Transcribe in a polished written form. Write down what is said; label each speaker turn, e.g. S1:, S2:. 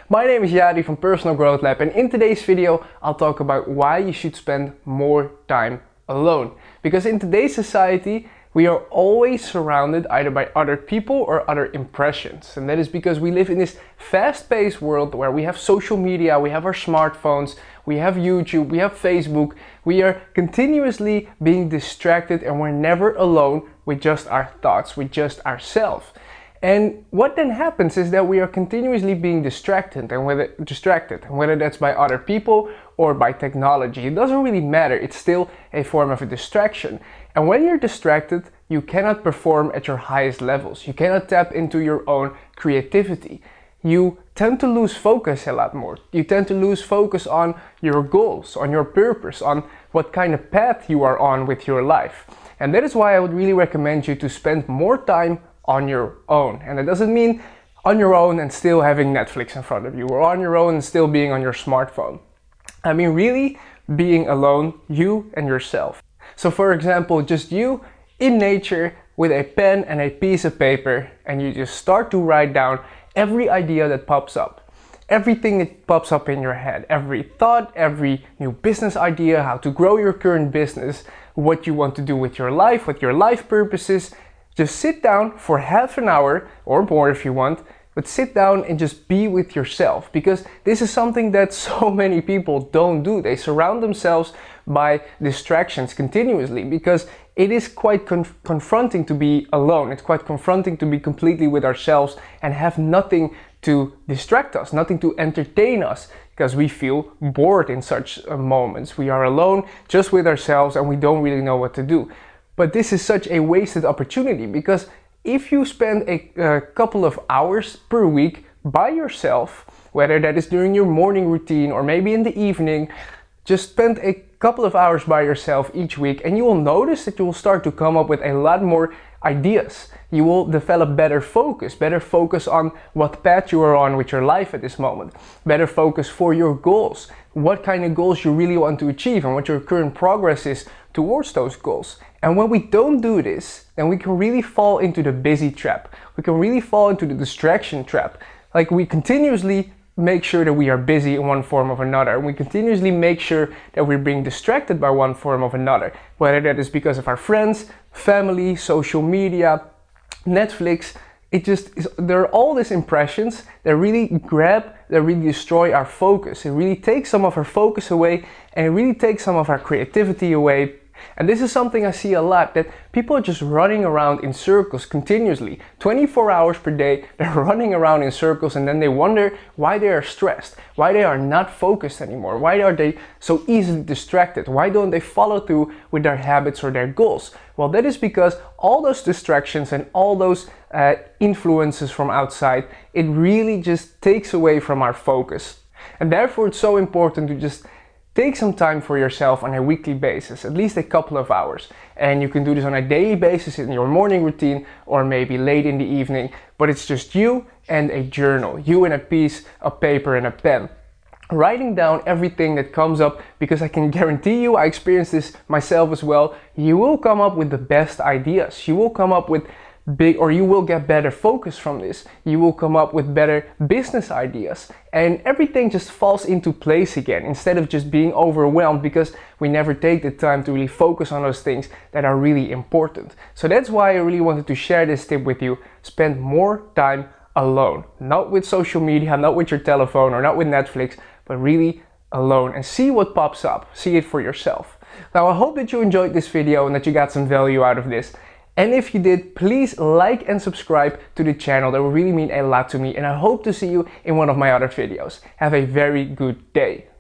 S1: My name is Yadi from Personal Growth Lab, and in today's video I'll talk about why you should spend more time alone. Because in today's society we are always surrounded either by other people or other impressions, and that is because we live in this fast-paced world where we have social media, we have our smartphones, we have YouTube, we have Facebook. We are continuously being distracted and we're never alone with just our thoughts, with just ourselves. And what then happens is that we are continuously being distracted, and whether that's by other people or by technology, it doesn't really matter. It's still a form of a distraction. And when you're distracted, you cannot perform at your highest levels. You cannot tap into your own creativity. You tend to lose focus a lot more. You tend to lose focus on your goals, on your purpose, on what kind of path you are on with your life. And that is why I would really recommend you to spend more time on your own. And that doesn't mean on your own and still having Netflix in front of you, or on your own and still being on your smartphone. I mean really being alone, you and yourself. So for example, just you in nature with a pen and a piece of paper, and you just start to write down every idea that pops up. Everything that pops up in your head, every thought, every new business idea, how to grow your current business, what you want to do with your life, what your life purpose is. Just sit down for half an hour or more if you want, but sit down and just be with yourself, because this is something that so many people don't do. They surround themselves by distractions continuously because it is quite confronting to be alone. It's quite confronting to be completely with ourselves and have nothing to distract us, nothing to entertain us, because we feel bored in such moments. We are alone just with ourselves and we don't really know what to do. But this is such a wasted opportunity, because if you spend a couple of hours per week by yourself, whether that is during your morning routine or maybe in the evening, just spend a couple of hours by yourself each week, and you will notice that you will start to come up with a lot more ideas. You will develop better focus on what path you are on with your life at this moment, better focus for your goals, what kind of goals you really want to achieve and what your current progress is towards those goals. And when we don't do this, then we can really fall into the busy trap. We can really fall into the distraction trap. Like, we continuously make sure that we are busy in one form or another. We continuously make sure that we're being distracted by one form or another. Whether that is because of our friends, family, social media, Netflix. There are all these impressions that really destroy our focus. It really takes some of our focus away, and it really takes some of our creativity away. And this is something I see a lot, that people are just running around in circles continuously. 24 hours per day, they're running around in circles, and then they wonder why they are stressed, why they are not focused anymore, why are they so easily distracted, why don't they follow through with their habits or their goals. Well, that is because all those distractions and all those influences from outside, it really just takes away from our focus. And therefore it's so important to just take some time for yourself on a weekly basis, at least a couple of hours. And you can do this on a daily basis in your morning routine or maybe late in the evening, but it's just you and a journal, you and a piece of paper and a pen. Writing down everything that comes up, because I can guarantee you, I experienced this myself as well, you will come up with the best ideas. You will come up with you will get better focus from this. You will come up with better business ideas, and everything just falls into place again, instead of just being overwhelmed because we never take the time to really focus on those things that are really important. So that's why I really wanted to share this tip with you. Spend more time alone, not with social media, not with your telephone or not with Netflix, but really alone, and see what pops up. See it for yourself. Now, I hope that you enjoyed this video and that you got some value out of this. And if you did, please like and subscribe to the channel. That will really mean a lot to me, and I hope to see you in one of my other videos. Have a very good day.